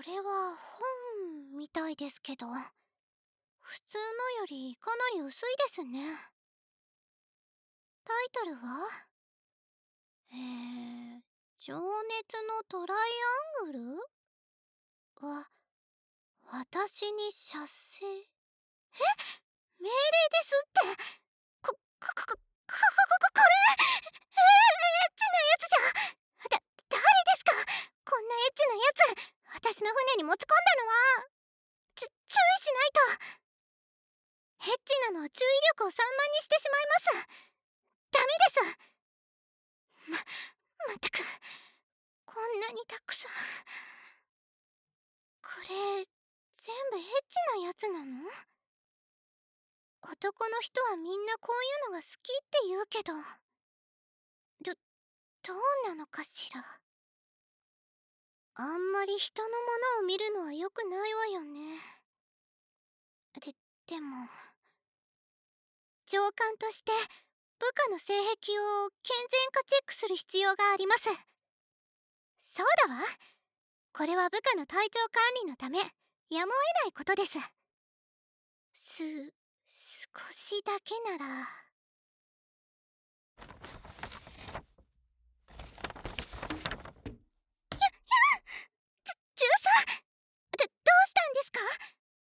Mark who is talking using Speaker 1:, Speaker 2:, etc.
Speaker 1: れは本みたいですけど、普通のよりかなり薄いですね。タイトルは情熱のトライアングルは、私に射精。命令ですって。これ、エッチなやつじゃ。誰ですか？こんなエッチなやつ、私の船に持ち込んだのは。注意しないと。エッチなのは注意力を散漫にしてしまいます。ダメです。まったく、こんなにたくさん。これ、全部エッチなやつなの？男の人はみんなこういうのが好きって言うけど、どうなのかしら。あんまり人のものを見るのは良くないわよね。でも、上官として部下の性癖を健全化チェックする必要があります。そうだわ。これは部下の体調管理のため、やむを得ないことです。少しだけなら。